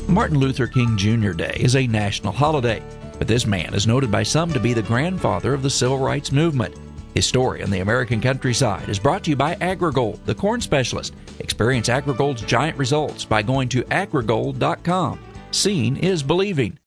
Martin Luther King Jr. Day is a national holiday, but this man is noted by some to be the grandfather of the civil rights movement. His story on the American countryside is brought to you by AgriGold, the corn specialist. Experience AgriGold's giant results by going to agrigold.com. Seeing is believing.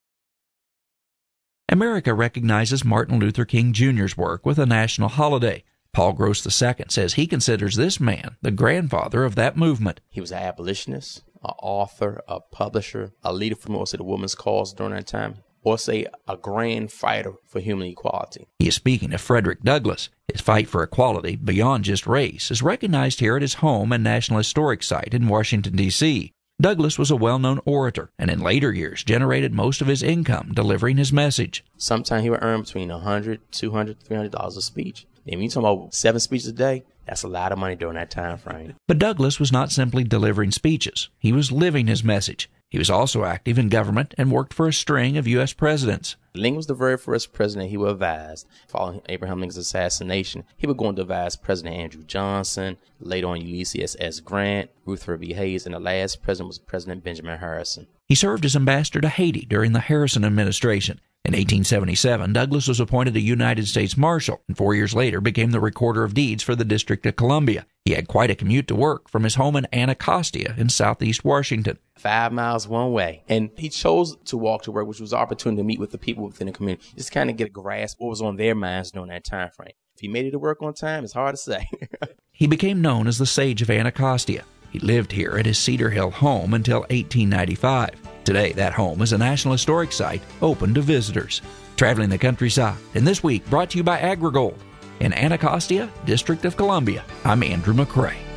America recognizes Martin Luther King Jr.'s work with a national holiday. Paul Gross II says he considers this man the grandfather of that movement. He was an abolitionist, an author, a publisher, a leader for most of the women's cause during that time, or say a grand fighter for human equality. He is speaking of Frederick Douglass. His fight for equality beyond just race is recognized here at his home and National Historic Site in Washington, D.C. Douglass was a well-known orator, and in later years generated most of his income delivering his message. Sometimes he would earn between $100, $200, $300 a speech. And when you talk about 7 speeches a day, that's a lot of money during that time frame. But Douglass was not simply delivering speeches. He was living his message. He was also active in government and worked for a string of U.S. presidents. Lincoln was the very first president he would advise. Following Abraham Lincoln's assassination, he would go and advise President Andrew Johnson, later on Ulysses S. Grant, Rutherford B. Hayes, and the last president was President Benjamin Harrison. He served as ambassador to Haiti during the Harrison administration. In 1877, Douglass was appointed a United States Marshal, and 4 years later became the Recorder of Deeds for the District of Columbia. He had quite a commute to work from his home in Anacostia in southeast Washington. 5 miles one way. And he chose to walk to work, which was an opportunity to meet with the people within the community, just kind of get a grasp of what was on their minds during that time frame. If he made it to work on time, it's hard to say. He became known as the Sage of Anacostia. He lived here at his Cedar Hill home until 1895. Today, that home is a National Historic Site open to visitors. Traveling the countryside, and this week brought to you by AgriGold. In Anacostia, District of Columbia, I'm Andrew McCrae.